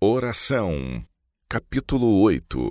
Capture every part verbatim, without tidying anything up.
Oração, capítulo oito.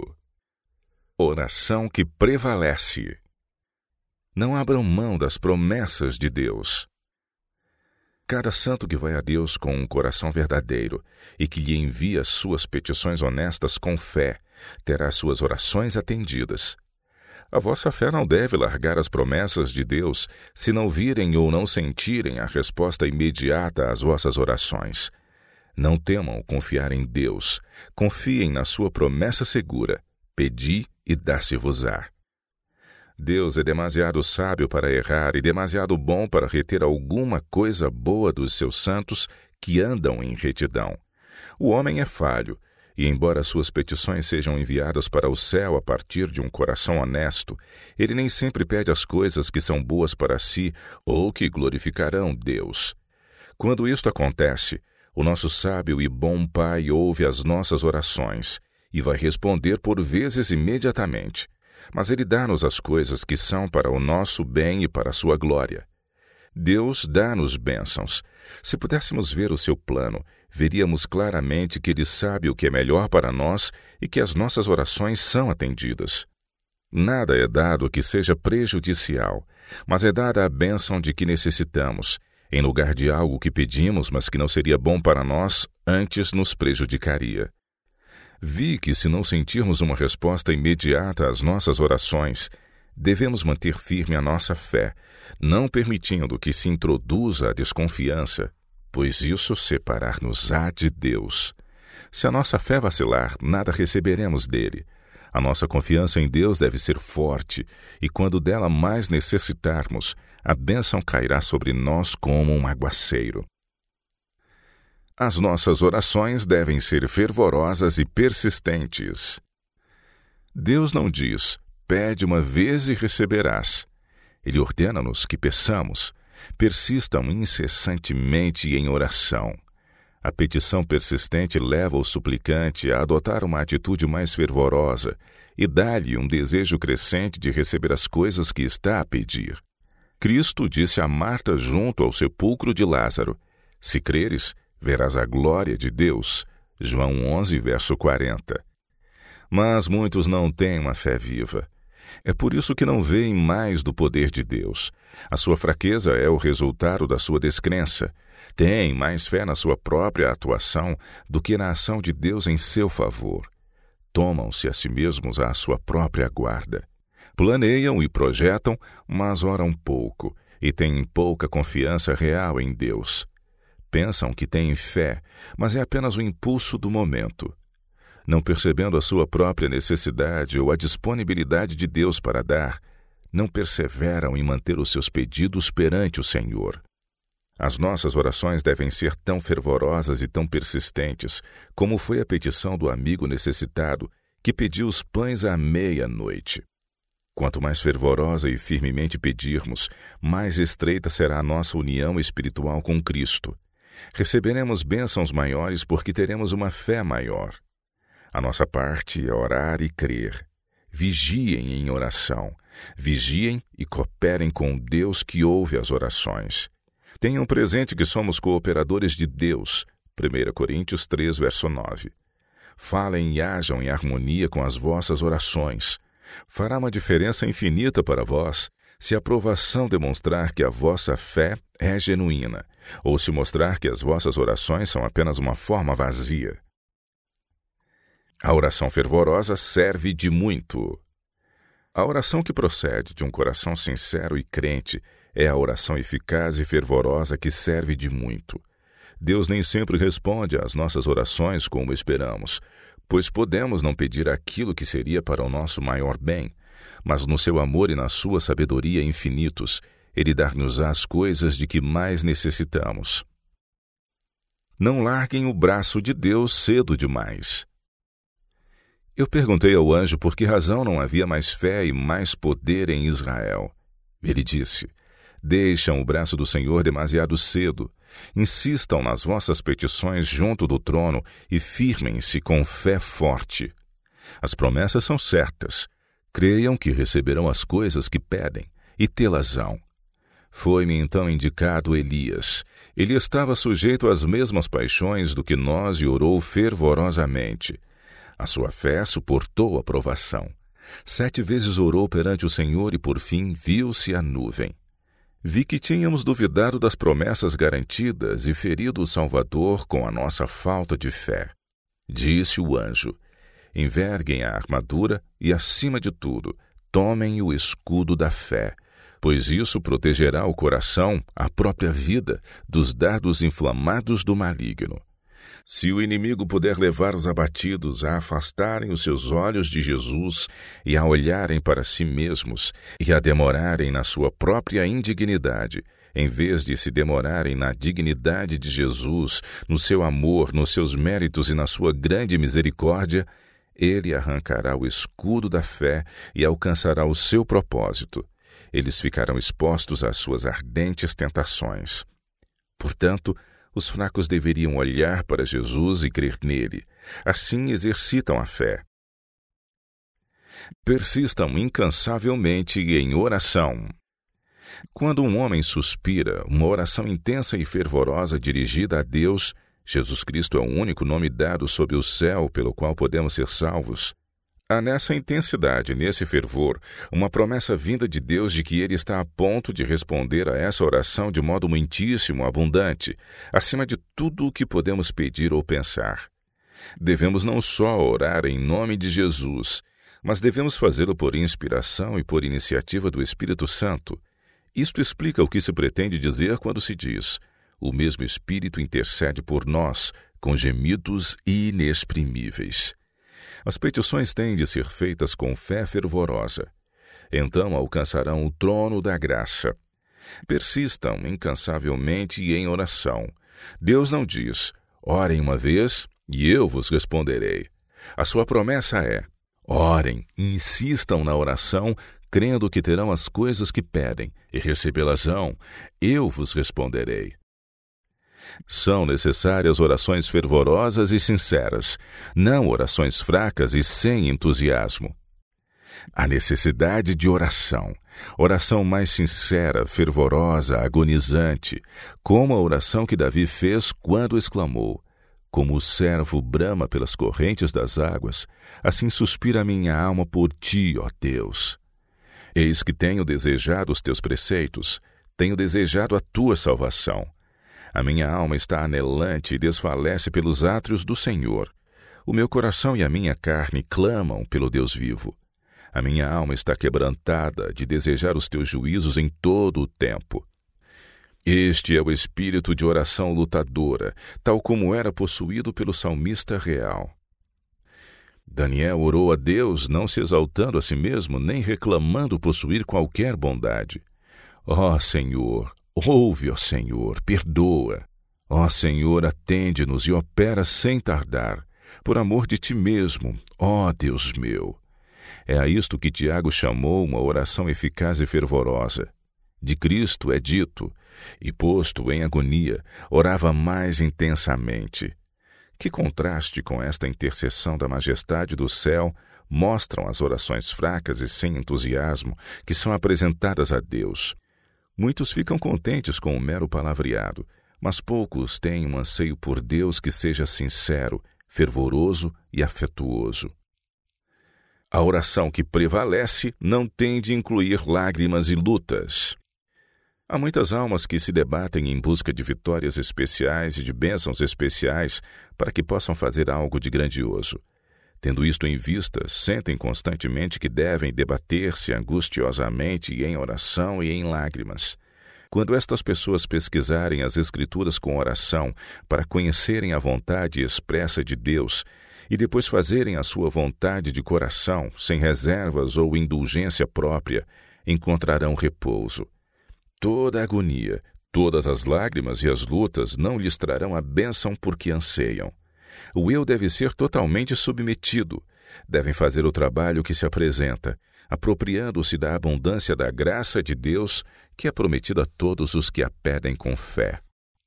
Oração que prevalece. Não abram mão das promessas de Deus. Cada santo que vai a Deus com um coração verdadeiro e que lhe envia suas petições honestas com fé, terá suas orações atendidas. A vossa fé não deve largar as promessas de Deus se não virem ou não sentirem a resposta imediata às vossas orações. Não temam confiar em Deus. Confiem na sua promessa segura. Pedi e dá-se-vos-á. Deus é demasiado sábio para errar e demasiado bom para reter alguma coisa boa dos seus santos que andam em retidão. O homem é falho, e embora suas petições sejam enviadas para o céu a partir de um coração honesto, ele nem sempre pede as coisas que são boas para si ou que glorificarão Deus. Quando isto acontece, o nosso sábio e bom Pai ouve as nossas orações e vai responder por vezes imediatamente, mas Ele dá-nos as coisas que são para o nosso bem e para a sua glória. Deus dá-nos bênçãos. Se pudéssemos ver o seu plano, veríamos claramente que Ele sabe o que é melhor para nós e que as nossas orações são atendidas. Nada é dado que seja prejudicial, mas é dada a bênção de que necessitamos, em lugar de algo que pedimos, mas que não seria bom para nós, antes nos prejudicaria. Vi que, se não sentirmos uma resposta imediata às nossas orações, devemos manter firme a nossa fé, não permitindo que se introduza a desconfiança, pois isso separar-nos-á de Deus. Se a nossa fé vacilar, nada receberemos dele. A nossa confiança em Deus deve ser forte, e quando dela mais necessitarmos, a bênção cairá sobre nós como um aguaceiro. As nossas orações devem ser fervorosas e persistentes. Deus não diz, pede uma vez e receberás. Ele ordena-nos que peçamos, persistam incessantemente em oração. A petição persistente leva o suplicante a adotar uma atitude mais fervorosa e dá-lhe um desejo crescente de receber as coisas que está a pedir. Cristo disse a Marta junto ao sepulcro de Lázaro, se creres, verás a glória de Deus. João onze, verso quarenta. Mas muitos não têm uma fé viva. É por isso que não veem mais do poder de Deus. A sua fraqueza é o resultado da sua descrença. Têm mais fé na sua própria atuação do que na ação de Deus em seu favor. Tomam-se a si mesmos à sua própria guarda. Planeiam e projetam, mas oram pouco, e têm pouca confiança real em Deus. Pensam que têm fé, mas é apenas o impulso do momento. Não percebendo a sua própria necessidade ou a disponibilidade de Deus para dar, não perseveram em manter os seus pedidos perante o Senhor. As nossas orações devem ser tão fervorosas e tão persistentes, como foi a petição do amigo necessitado, que pediu os pães à meia-noite. Quanto mais fervorosa e firmemente pedirmos, mais estreita será a nossa união espiritual com Cristo. Receberemos bênçãos maiores porque teremos uma fé maior. A nossa parte é orar e crer. Vigiem em oração. Vigiem e cooperem com Deus que ouve as orações. Tenham presente que somos cooperadores de Deus. primeira Coríntios três, verso nove. Falem e hajam em harmonia com as vossas orações. Fará uma diferença infinita para vós se a provação demonstrar que a vossa fé é genuína, ou se mostrar que as vossas orações são apenas uma forma vazia. A oração fervorosa serve de muito. A oração que procede de um coração sincero e crente é a oração eficaz e fervorosa que serve de muito. Deus nem sempre responde às nossas orações como esperamos, pois podemos não pedir aquilo que seria para o nosso maior bem, mas no seu amor e na sua sabedoria infinitos, Ele dar-nos as coisas de que mais necessitamos. Não larguem o braço de Deus cedo demais. Eu perguntei ao anjo por que razão não havia mais fé e mais poder em Israel. Ele disse, deixam o braço do Senhor demasiado cedo. Insistam nas vossas petições junto do trono e firmem-se com fé forte. As promessas são certas. Creiam que receberão as coisas que pedem e tê-las-ão. Foi-me então indicado Elias. Ele estava sujeito às mesmas paixões do que nós e orou fervorosamente. A sua fé suportou a provação. Sete vezes orou perante o Senhor e, por fim, viu-se a nuvem. Vi que tínhamos duvidado das promessas garantidas e ferido o Salvador com a nossa falta de fé. Disse o anjo: enverguem a armadura e, acima de tudo, tomem o escudo da fé, pois isso protegerá o coração, a própria vida, dos dardos inflamados do maligno. Se o inimigo puder levar os abatidos a afastarem os seus olhos de Jesus e a olharem para si mesmos e a demorarem na sua própria indignidade, em vez de se demorarem na dignidade de Jesus, no seu amor, nos seus méritos e na sua grande misericórdia, ele arrancará o escudo da fé e alcançará o seu propósito. Eles ficarão expostos às suas ardentes tentações. Portanto, os fracos deveriam olhar para Jesus e crer nele. Assim exercitam a fé. Persistam incansavelmente em oração. Quando um homem suspira, uma oração intensa e fervorosa dirigida a Deus, Jesus Cristo é o único nome dado sob o céu pelo qual podemos ser salvos. Há nessa intensidade, nesse fervor, uma promessa vinda de Deus de que Ele está a ponto de responder a essa oração de modo muitíssimo abundante, acima de tudo o que podemos pedir ou pensar. Devemos não só orar em nome de Jesus, mas devemos fazê-lo por inspiração e por iniciativa do Espírito Santo. Isto explica o que se pretende dizer quando se diz: o mesmo Espírito intercede por nós, com gemidos inexprimíveis. As petições têm de ser feitas com fé fervorosa. Então alcançarão o trono da graça. Persistam incansavelmente em oração. Deus não diz: orem uma vez e eu vos responderei. A sua promessa é: orem, insistam na oração, crendo que terão as coisas que pedem, e recebê-las-ão, eu vos responderei. São necessárias orações fervorosas e sinceras, não orações fracas e sem entusiasmo. A necessidade de oração, oração mais sincera, fervorosa, agonizante, como a oração que Davi fez quando exclamou: como o servo brama pelas correntes das águas, assim suspira a minha alma por ti, ó Deus. Eis que tenho desejado os teus preceitos, tenho desejado a tua salvação. A minha alma está anelante e desfalece pelos átrios do Senhor. O meu coração e a minha carne clamam pelo Deus vivo. A minha alma está quebrantada de desejar os teus juízos em todo o tempo. Este é o espírito de oração lutadora, tal como era possuído pelo salmista real. Daniel orou a Deus, não se exaltando a si mesmo, nem reclamando possuir qualquer bondade. Ó Senhor, ouve, ó Senhor, perdoa. Ó Senhor, atende-nos e opera sem tardar, por amor de ti mesmo, ó Deus meu. É a isto que Tiago chamou uma oração eficaz e fervorosa. De Cristo é dito: e posto em agonia, orava mais intensamente. Que contraste com esta intercessão da majestade do céu mostram as orações fracas e sem entusiasmo que são apresentadas a Deus. Muitos ficam contentes com o mero palavreado, mas poucos têm um anseio por Deus que seja sincero, fervoroso e afetuoso. A oração que prevalece não tem de incluir lágrimas e lutas. Há muitas almas que se debatem em busca de vitórias especiais e de bênçãos especiais para que possam fazer algo de grandioso. Tendo isto em vista, sentem constantemente que devem debater-se angustiosamente em oração e em lágrimas. Quando estas pessoas pesquisarem as Escrituras com oração para conhecerem a vontade expressa de Deus e depois fazerem a sua vontade de coração, sem reservas ou indulgência própria, encontrarão repouso. Toda a agonia, todas as lágrimas e as lutas não lhes trarão a bênção porque anseiam. O eu deve ser totalmente submetido. Devem fazer o trabalho que se apresenta, apropriando-se da abundância da graça de Deus que é prometida a todos os que a pedem com fé.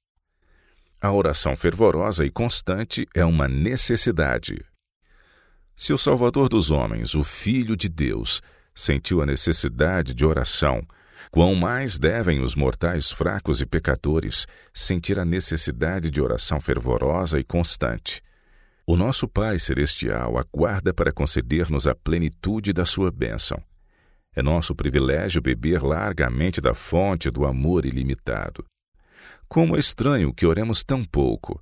A oração fervorosa e constante é uma necessidade. Se o Salvador dos homens, o Filho de Deus, sentiu a necessidade de oração, Quão mais devem os mortais fracos e pecadores sentir a necessidade de oração fervorosa e constante. O nosso Pai Celestial aguarda para conceder-nos a plenitude da sua bênção. É nosso privilégio beber largamente da fonte do amor ilimitado. Como é estranho que oremos tão pouco.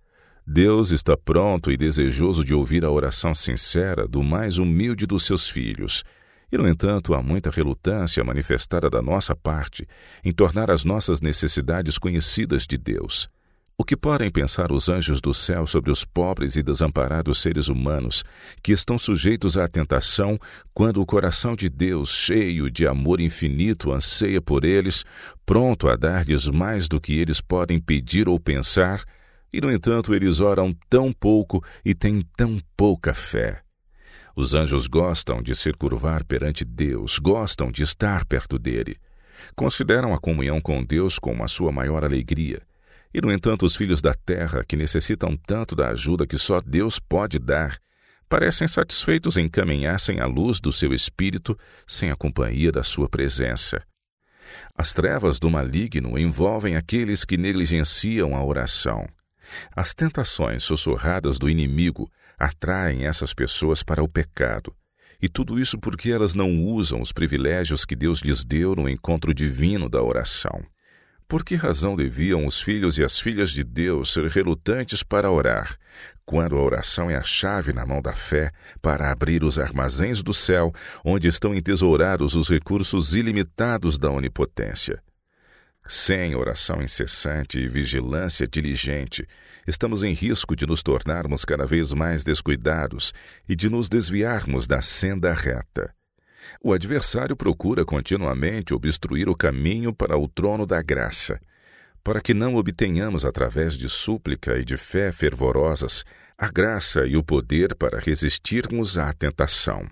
Deus está pronto e desejoso de ouvir a oração sincera do mais humilde dos seus filhos. E, no entanto, há muita relutância manifestada da nossa parte em tornar as nossas necessidades conhecidas de Deus. O que podem pensar os anjos do céu sobre os pobres e desamparados seres humanos que estão sujeitos à tentação quando o coração de Deus, cheio de amor infinito, anseia por eles, pronto a dar-lhes mais do que eles podem pedir ou pensar, e, no entanto, eles oram tão pouco e têm tão pouca fé? Os anjos gostam de se curvar perante Deus, gostam de estar perto dele. Consideram a comunhão com Deus como a sua maior alegria. E, no entanto, os filhos da terra, que necessitam tanto da ajuda que só Deus pode dar, parecem satisfeitos em caminhar sem a luz do seu espírito, sem a companhia da sua presença. As trevas do maligno envolvem aqueles que negligenciam a oração. As tentações sussurradas do inimigo atraem essas pessoas para o pecado. E tudo isso porque elas não usam os privilégios que Deus lhes deu no encontro divino da oração. Por que razão deviam os filhos e as filhas de Deus ser relutantes para orar, quando a oração é a chave na mão da fé para abrir os armazéns do céu, onde estão entesourados os recursos ilimitados da onipotência? Sem oração incessante e vigilância diligente, estamos em risco de nos tornarmos cada vez mais descuidados e de nos desviarmos da senda reta. O adversário procura continuamente obstruir o caminho para o trono da graça, para que não obtenhamos, através de súplica e de fé fervorosas, a graça e o poder para resistirmos à tentação.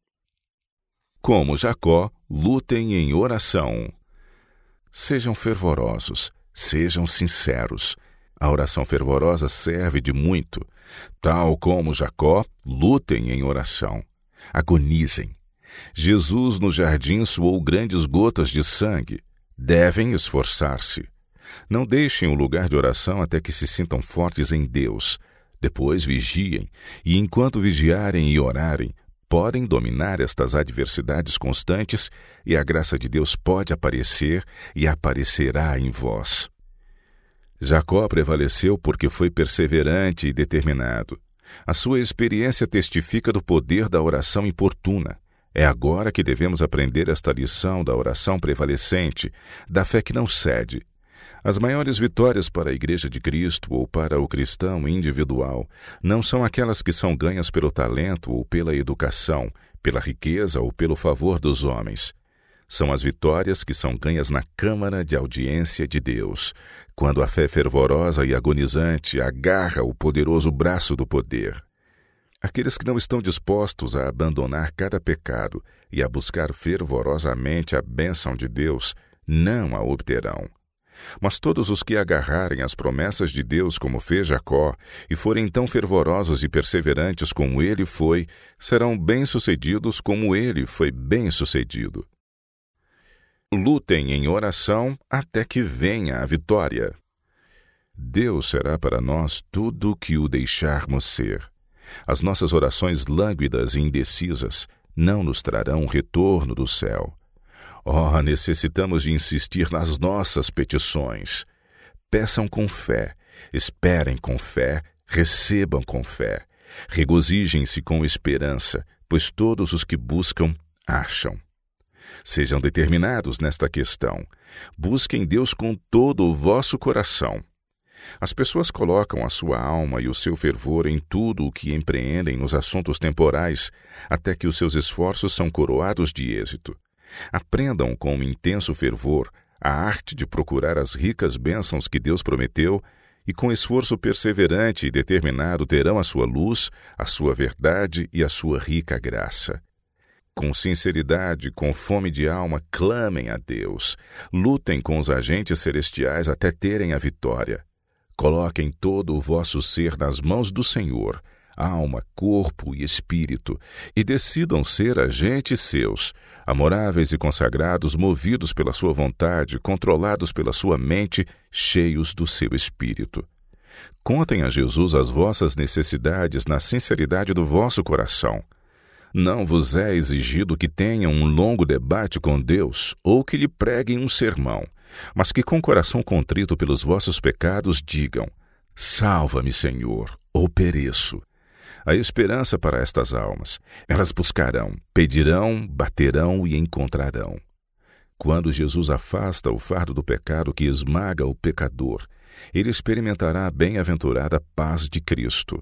Como Jacó, lutem em oração. Sejam fervorosos, sejam sinceros. A oração fervorosa serve de muito. Tal como Jacó, lutem em oração. Agonizem. Jesus no jardim suou grandes gotas de sangue. Devem esforçar-se. Não deixem o lugar de oração até que se sintam fortes em Deus. Depois vigiem, e enquanto vigiarem e orarem, podem dominar estas adversidades constantes e a graça de Deus pode aparecer e aparecerá em vós. Jacó prevaleceu porque foi perseverante e determinado. A sua experiência testifica do poder da oração importuna. É agora que devemos aprender esta lição da oração prevalecente, da fé que não cede. As maiores vitórias para a Igreja de Cristo ou para o cristão individual não são aquelas que são ganhas pelo talento ou pela educação, pela riqueza ou pelo favor dos homens. São as vitórias que são ganhas na câmara de audiência de Deus, quando a fé fervorosa e agonizante agarra o poderoso braço do poder. Aqueles que não estão dispostos a abandonar cada pecado e a buscar fervorosamente a bênção de Deus, não a obterão. Mas todos os que agarrarem as promessas de Deus como fez Jacó e forem tão fervorosos e perseverantes como ele foi, serão bem-sucedidos como ele foi bem-sucedido. Lutem em oração até que venha a vitória. Deus será para nós tudo o que o deixarmos ser. As nossas orações lânguidas e indecisas não nos trarão o retorno do céu. Oh, necessitamos de insistir nas nossas petições. Peçam com fé, esperem com fé, recebam com fé. Regozijem-se com esperança, pois todos os que buscam, acham. Sejam determinados nesta questão. Busquem Deus com todo o vosso coração. As pessoas colocam a sua alma e o seu fervor em tudo o que empreendem nos assuntos temporais, até que os seus esforços são coroados de êxito. Aprendam com intenso fervor a arte de procurar as ricas bênçãos que Deus prometeu e com esforço perseverante e determinado terão a sua luz, a sua verdade e a sua rica graça. Com sinceridade, com fome de alma, clamem a Deus. Lutem com os agentes celestiais até terem a vitória. Coloquem todo o vosso ser nas mãos do Senhor, alma, corpo e espírito, e decidam ser agentes seus, amoráveis e consagrados, movidos pela sua vontade, controlados pela sua mente, cheios do seu espírito. Contem a Jesus as vossas necessidades na sinceridade do vosso coração. Não vos é exigido que tenham um longo debate com Deus ou que lhe preguem um sermão, mas que com coração contrito pelos vossos pecados digam: salva-me, Senhor, ou pereço. A esperança para estas almas. Elas buscarão, pedirão, baterão e encontrarão. Quando Jesus afasta o fardo do pecado que esmaga o pecador, ele experimentará a bem-aventurada paz de Cristo.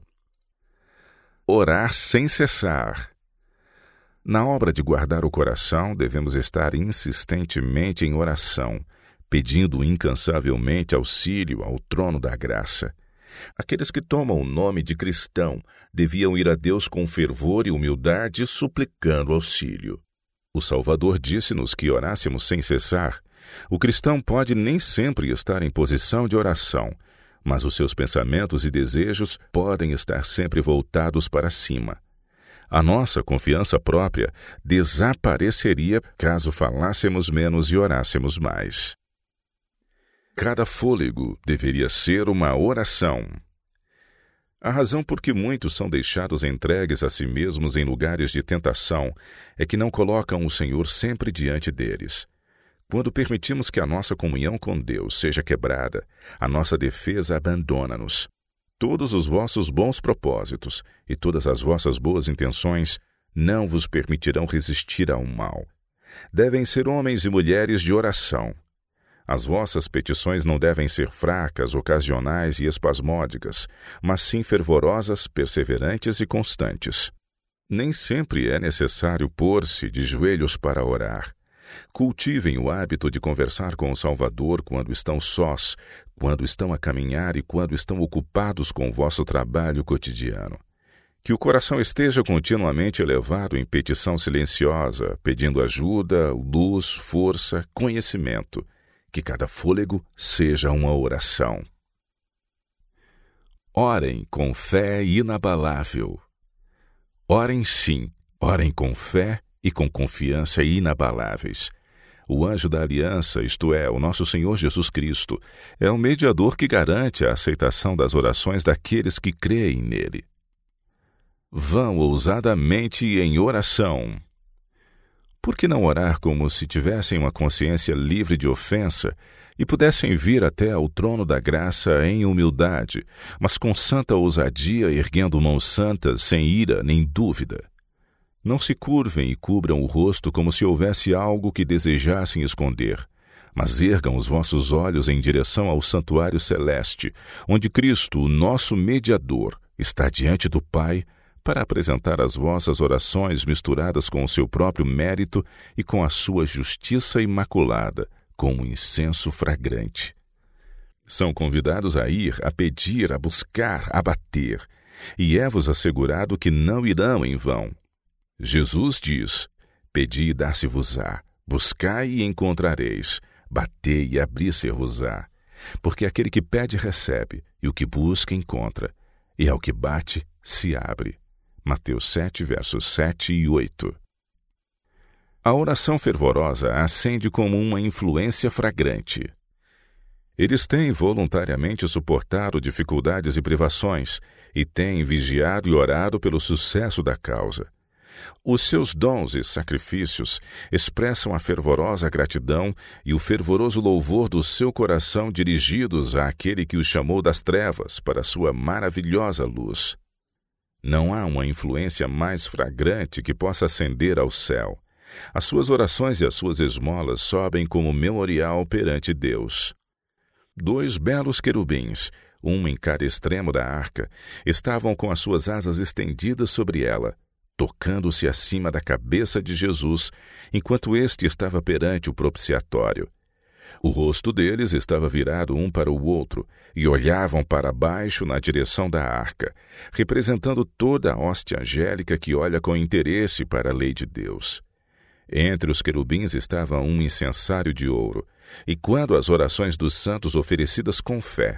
Orar sem cessar. Na obra de guardar o coração, devemos estar insistentemente em oração, pedindo incansavelmente auxílio ao trono da graça. Aqueles que tomam o nome de cristão deviam ir a Deus com fervor e humildade, suplicando auxílio. O Salvador disse-nos que orássemos sem cessar. O cristão pode nem sempre estar em posição de oração, mas os seus pensamentos e desejos podem estar sempre voltados para cima. A nossa confiança própria desapareceria caso falássemos menos e orássemos mais. Cada fôlego deveria ser uma oração. A razão por que muitos são deixados entregues a si mesmos em lugares de tentação é que não colocam o Senhor sempre diante deles. Quando permitimos que a nossa comunhão com Deus seja quebrada, a nossa defesa abandona-nos. Todos os vossos bons propósitos e todas as vossas boas intenções não vos permitirão resistir ao mal. Devem ser homens e mulheres de oração. As vossas petições não devem ser fracas, ocasionais e espasmódicas, mas sim fervorosas, perseverantes e constantes. Nem sempre é necessário pôr-se de joelhos para orar. Cultivem o hábito de conversar com o Salvador quando estão sós, quando estão a caminhar e quando estão ocupados com o vosso trabalho cotidiano. Que o coração esteja continuamente elevado em petição silenciosa, pedindo ajuda, luz, força, conhecimento. Que cada fôlego seja uma oração. Orem com fé inabalável. Orem sim, orem com fé e com confiança inabaláveis. O anjo da aliança, isto é, o nosso Senhor Jesus Cristo, é o mediador que garante a aceitação das orações daqueles que creem nele. Vão ousadamente em oração. Por que não orar como se tivessem uma consciência livre de ofensa e pudessem vir até ao trono da graça em humildade, mas com santa ousadia, erguendo mãos santas, sem ira nem dúvida? Não se curvem e cubram o rosto como se houvesse algo que desejassem esconder, mas ergam os vossos olhos em direção ao santuário celeste, onde Cristo, o nosso mediador, está diante do Pai para apresentar as vossas orações misturadas com o seu próprio mérito e com a sua justiça imaculada, com um incenso fragrante. São convidados a ir, a pedir, a buscar, a bater, e é-vos assegurado que não irão em vão. Jesus diz: pedi e dar-se-vos-á, buscai e encontrareis, batei e abrir-se-vos-á. Porque aquele que pede recebe, e o que busca encontra, e ao que bate se abre. Mateus sete, versos sete e oito. A oração fervorosa acende como uma influência fragrante. Eles têm voluntariamente suportado dificuldades e privações, e têm vigiado e orado pelo sucesso da causa. Os seus dons e sacrifícios expressam a fervorosa gratidão e o fervoroso louvor do seu coração dirigidos àquele que os chamou das trevas para a sua maravilhosa luz. Não há uma influência mais fragrante que possa ascender ao céu. As suas orações e as suas esmolas sobem como memorial perante Deus. Dois belos querubins, um em cada extremo da arca, estavam com as suas asas estendidas sobre ela, tocando-se acima da cabeça de Jesus, enquanto este estava perante o propiciatório. O rosto deles estava virado um para o outro, e olhavam para baixo na direção da arca, representando toda a hóstia angélica que olha com interesse para a lei de Deus. Entre os querubins estava um incensário de ouro, e quando as orações dos santos oferecidas com fé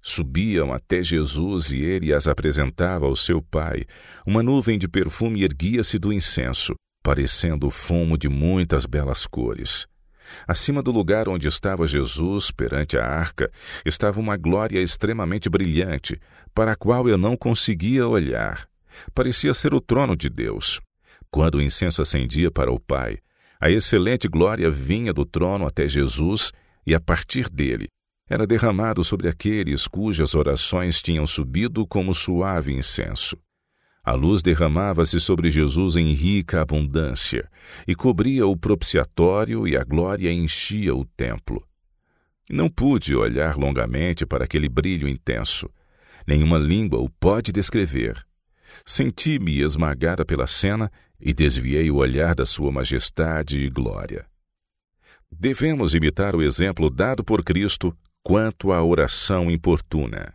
Subiam até Jesus e ele as apresentava ao seu Pai. Uma nuvem de perfume erguia-se do incenso, parecendo fumo de muitas belas cores. Acima do lugar onde estava Jesus, perante a arca, estava uma glória extremamente brilhante, para a qual eu não conseguia olhar. Parecia ser o trono de Deus. Quando o incenso ascendia para o Pai, a excelente glória vinha do trono até Jesus e, a partir dele, era derramado sobre aqueles cujas orações tinham subido como suave incenso. A luz derramava-se sobre Jesus em rica abundância e cobria o propiciatório, e a glória enchia o templo. Não pude olhar longamente para aquele brilho intenso. Nenhuma língua o pode descrever. Senti-me esmagada pela cena e desviei o olhar da sua majestade e glória. Devemos imitar o exemplo dado por Cristo quanto à oração importuna.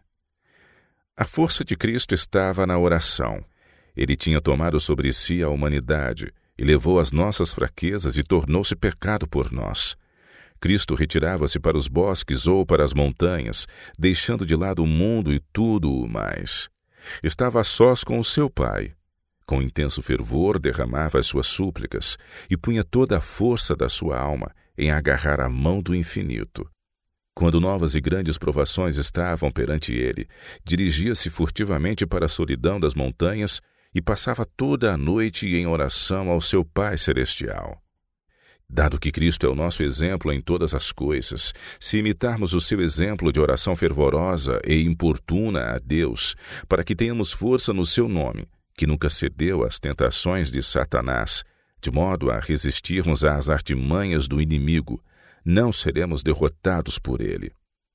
A força de Cristo estava na oração. Ele tinha tomado sobre si a humanidade e levou as nossas fraquezas e tornou-se pecado por nós. Cristo retirava-se para os bosques ou para as montanhas, deixando de lado o mundo e tudo o mais. Estava a sós com o seu Pai. Com intenso fervor derramava as suas súplicas e punha toda a força da sua alma em agarrar a mão do infinito. Quando novas e grandes provações estavam perante ele, dirigia-se furtivamente para a solidão das montanhas e passava toda a noite em oração ao seu Pai Celestial. Dado que Cristo é o nosso exemplo em todas as coisas, se imitarmos o seu exemplo de oração fervorosa e importuna a Deus, para que tenhamos força no seu nome, que nunca cedeu às tentações de Satanás, de modo a resistirmos às artimanhas do inimigo, não seremos derrotados por ele.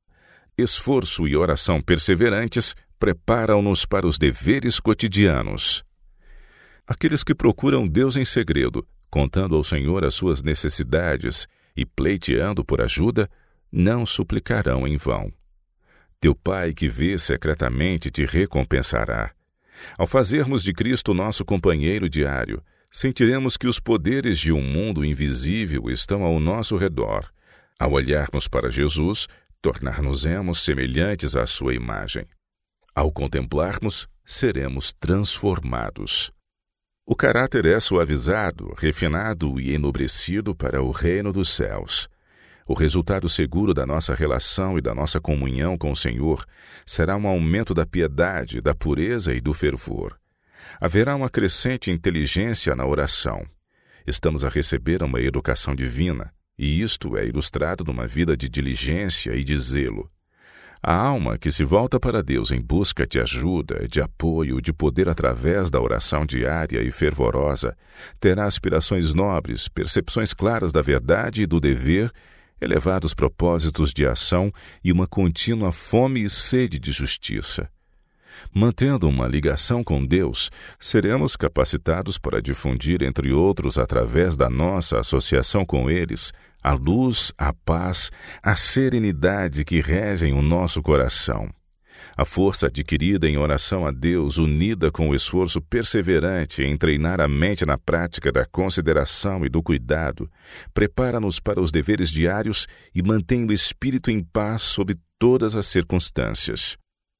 Esforço e oração perseverantes preparam-nos para os deveres cotidianos. Aqueles que procuram Deus em segredo, contando ao Senhor as suas necessidades e pleiteando por ajuda, não suplicarão em vão. Teu Pai que vê secretamente te recompensará. Ao fazermos de Cristo nosso companheiro diário, sentiremos que os poderes de um mundo invisível estão ao nosso redor. Ao olharmos para Jesus, tornar-nos-emos semelhantes à sua imagem. Ao contemplarmos, seremos transformados. O caráter é suavizado, refinado e enobrecido para o reino dos céus. O resultado seguro da nossa relação e da nossa comunhão com o Senhor será um aumento da piedade, da pureza e do fervor. Haverá uma crescente inteligência na oração. Estamos a receber uma educação divina, e isto é ilustrado numa vida de diligência e de zelo. A alma que se volta para Deus em busca de ajuda, de apoio, de poder através da oração diária e fervorosa, terá aspirações nobres, percepções claras da verdade e do dever, elevados propósitos de ação e uma contínua fome e sede de justiça. Mantendo uma ligação com Deus, seremos capacitados para difundir, entre outros, através da nossa associação com eles, a luz, a paz, a serenidade que regem o nosso coração. A força adquirida em oração a Deus, unida com o esforço perseverante em treinar a mente na prática da consideração e do cuidado, prepara-nos para os deveres diários e mantém o espírito em paz sob todas as circunstâncias.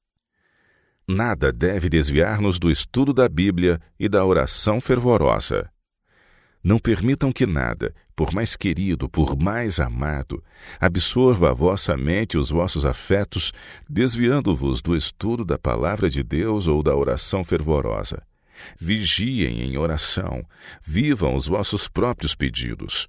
Nada deve desviar-nos do estudo da Bíblia e da oração fervorosa. Não permitam que nada, por mais querido, por mais amado, absorva a vossa mente e os vossos afetos, desviando-vos do estudo da palavra de Deus ou da oração fervorosa. Vigiem em oração, vivam os vossos próprios pedidos.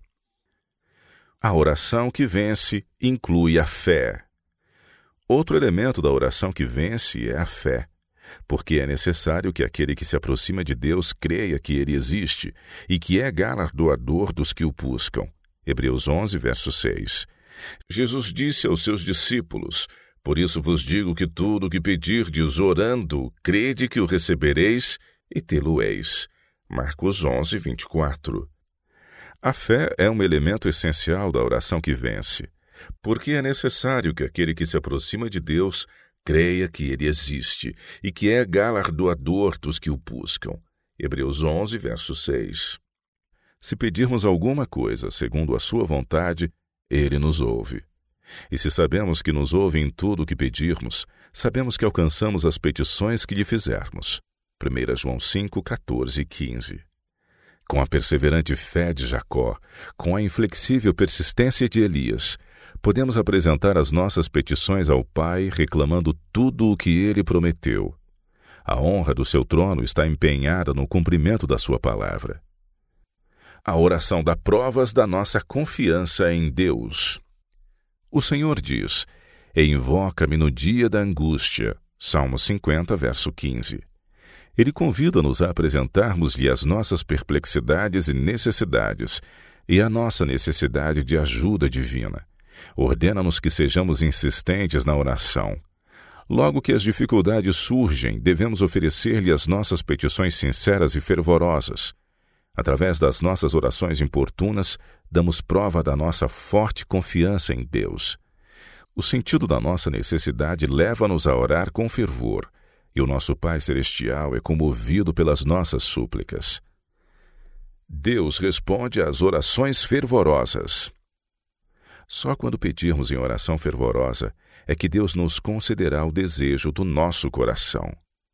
A oração que vence inclui a fé. Outro elemento da oração que vence é a fé, porque é necessário que aquele que se aproxima de Deus creia que Ele existe e que é galardoador dos que o buscam. Hebreus onze, verso seis. Jesus disse aos seus discípulos: por isso vos digo que tudo o que pedirdes orando, crede que o recebereis e tê-lo-eis. Marcos onze, vinte e quatro. A fé é um elemento essencial da oração que vence, porque é necessário que aquele que se aproxima de Deus creia que Ele existe e que é galardoador dos que o buscam. Hebreus onze, verso seis. Se pedirmos alguma coisa segundo a sua vontade, Ele nos ouve. E se sabemos que nos ouve em tudo o que pedirmos, sabemos que alcançamos as petições que lhe fizermos. primeira João cinco, quatorze e quinze. Com a perseverante fé de Jacó, com a inflexível persistência de Elias, podemos apresentar as nossas petições ao Pai, reclamando tudo o que ele prometeu. A honra do seu trono está empenhada no cumprimento da sua palavra. A oração dá provas da nossa confiança em Deus. O Senhor diz: invoca-me no dia da angústia. Salmo cinquenta, verso quinze. Ele convida-nos a apresentarmos-lhe as nossas perplexidades e necessidades, e a nossa necessidade de ajuda divina. Ordena-nos que sejamos insistentes na oração. Logo que as dificuldades surgem, devemos oferecer-lhe as nossas petições sinceras e fervorosas. Através das nossas orações importunas, damos prova da nossa forte confiança em Deus. O sentido da nossa necessidade leva-nos a orar com fervor, e o nosso Pai Celestial é comovido pelas nossas súplicas. Deus responde às orações fervorosas. Só quando pedirmos em oração fervorosa é que Deus nos concederá o desejo do nosso coração.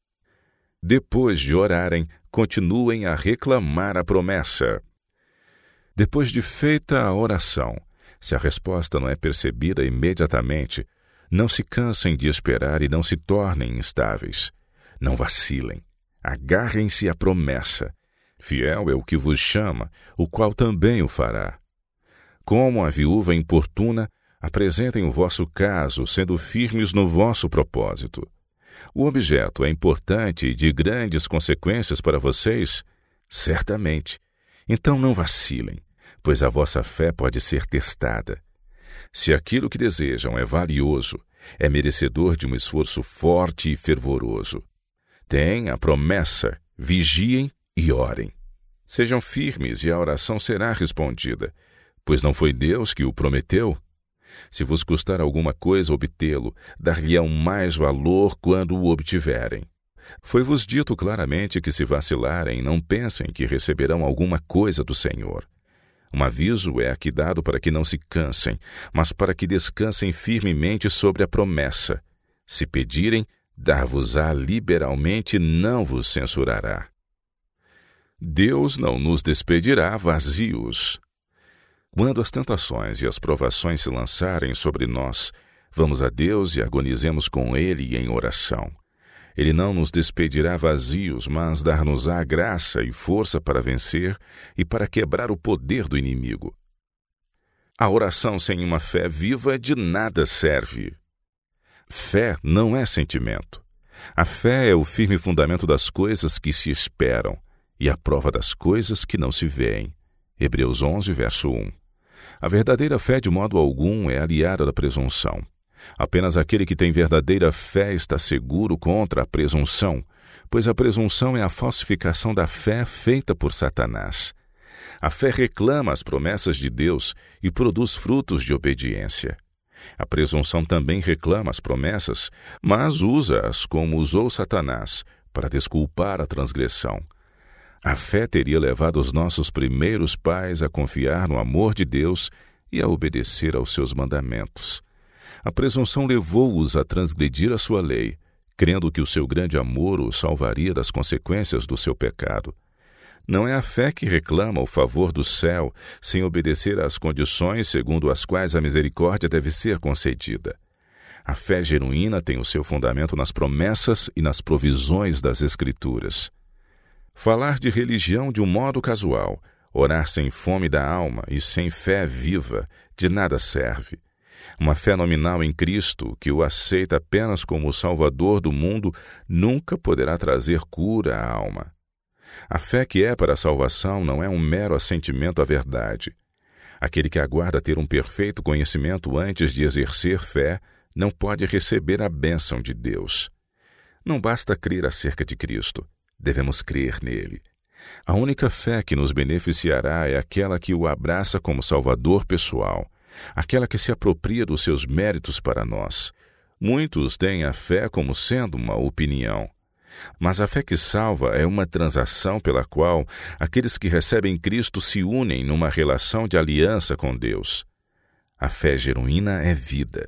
Depois de orarem, continuem a reclamar a promessa. Depois de feita a oração, se a resposta não é percebida imediatamente, não se cansem de esperar e não se tornem instáveis. Não vacilem. Agarrem-se à promessa. Fiel é o que vos chama, o qual também o fará. Como a viúva importuna, apresentem o vosso caso, sendo firmes no vosso propósito. O objeto é importante e de grandes consequências para vocês? Certamente. Então não vacilem, pois a vossa fé pode ser testada. Se aquilo que desejam é valioso, é merecedor de um esforço forte e fervoroso. Têm a promessa, vigiem e orem. Sejam firmes e a oração será respondida, pois não foi Deus que o prometeu? Se vos custar alguma coisa obtê-lo, dar-lhe-ão mais valor quando o obtiverem. Foi-vos dito claramente que se vacilarem, não pensem que receberão alguma coisa do Senhor. Um aviso é aqui dado para que não se cansem, mas para que descansem firmemente sobre a promessa. Se pedirem, dar-vos-á liberalmente, não vos censurará. Deus não nos despedirá vazios. Quando as tentações e as provações se lançarem sobre nós, vamos a Deus e agonizemos com Ele em oração. Ele não nos despedirá vazios, mas dar-nos-á graça e força para vencer e para quebrar o poder do inimigo. A oração sem uma fé viva de nada serve. Fé não é sentimento. A fé é o firme fundamento das coisas que se esperam e a prova das coisas que não se veem. Hebreus onze, verso um. A verdadeira fé de modo algum é aliada da presunção. Apenas aquele que tem verdadeira fé está seguro contra a presunção, pois a presunção é a falsificação da fé feita por Satanás. A fé reclama as promessas de Deus e produz frutos de obediência. A presunção também reclama as promessas, mas usa-as como usou Satanás, para desculpar a transgressão. A fé teria levado os nossos primeiros pais a confiar no amor de Deus e a obedecer aos seus mandamentos. A presunção levou-os a transgredir a sua lei, crendo que o seu grande amor os salvaria das consequências do seu pecado. Não é a fé que reclama o favor do céu, sem obedecer às condições segundo as quais a misericórdia deve ser concedida. A fé genuína tem o seu fundamento nas promessas e nas provisões das Escrituras. Falar de religião de um modo casual, orar sem fome da alma e sem fé viva, de nada serve. Uma fé nominal em Cristo, que o aceita apenas como o Salvador do mundo, nunca poderá trazer cura à alma. A fé que é para a salvação não é um mero assentimento à verdade. Aquele que aguarda ter um perfeito conhecimento antes de exercer fé, não pode receber a bênção de Deus. Não basta crer acerca de Cristo, devemos crer nele. A única fé que nos beneficiará é aquela que o abraça como Salvador pessoal, aquela que se apropria dos seus méritos para nós. Muitos têm a fé como sendo uma opinião, mas a fé que salva é uma transação pela qual aqueles que recebem Cristo se unem numa relação de aliança com Deus. A fé genuína é vida.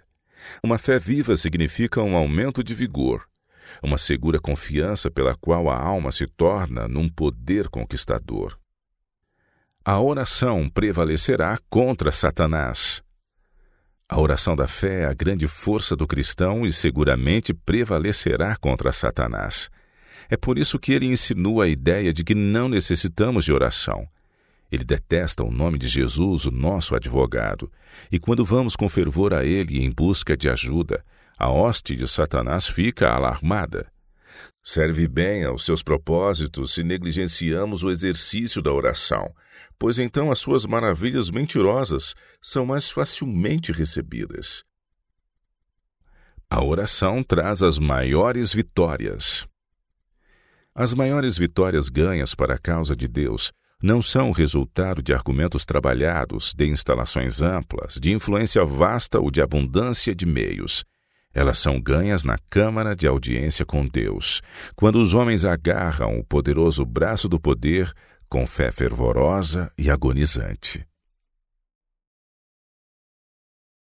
Uma fé viva significa um aumento de vigor, uma segura confiança pela qual a alma se torna num poder conquistador. A oração prevalecerá contra Satanás. A oração da fé é a grande força do cristão e seguramente prevalecerá contra Satanás. É por isso que ele insinua a ideia de que não necessitamos de oração. Ele detesta o nome de Jesus, o nosso advogado, e quando vamos com fervor a ele em busca de ajuda, a hoste de Satanás fica alarmada. Serve bem aos seus propósitos se negligenciamos o exercício da oração, pois então as suas maravilhas mentirosas são mais facilmente recebidas. A oração traz as maiores vitórias. As maiores vitórias ganhas para a causa de Deus não são o resultado de argumentos trabalhados, de instalações amplas, de influência vasta ou de abundância de meios. Elas são ganhas na câmara de audiência com Deus, quando os homens agarram o poderoso braço do poder com fé fervorosa e agonizante.